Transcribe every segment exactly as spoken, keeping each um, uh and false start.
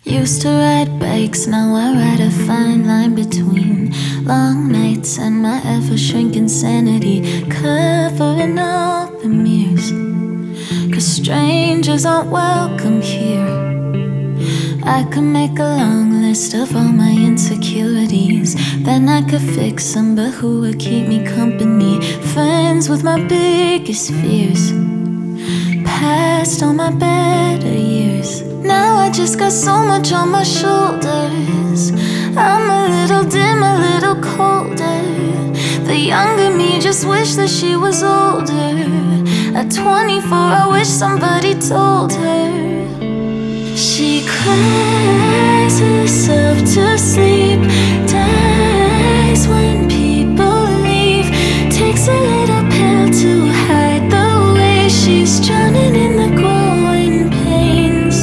Used to ride bikes, now I ride a fine line between long nights and my ever-shrinking sanity, covering up the mirrors, 'cause strangers aren't welcome here. I could make a long list of all my insecurities, then I could fix them, but who would keep me company? Friends with my biggest fears, past all my better years. Now I just got so much on my shoulders. I'm a little dim, a little colder. The younger me just wish that she was older. At twenty-four, I wish somebody told her. She cries herself to sleep, dies when people leave, takes a little pill to hide the way she's drowning in the growing pains.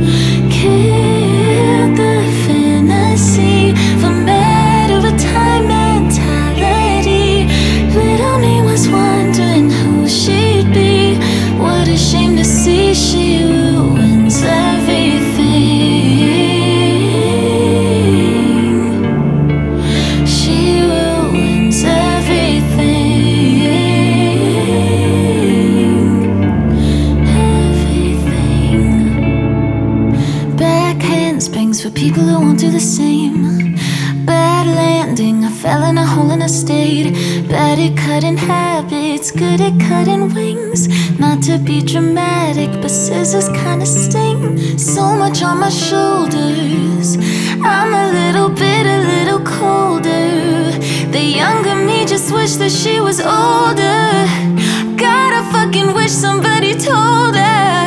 Killed the fantasy from better a time mentality. Little me was wondering who she'd be. What a shame to see she ruins everything. She ruins everything. Everything. Backhand springs for people who won't do the same. Bad landing, I fell in a hole and I stayed. Bad at cutting habits, good at cutting wings. Not to be dramatic, but scissors kinda sting. So much on my shoulders, I'm a little bit, a little colder. The younger me just wish that she was older. God, I fucking wish somebody told her.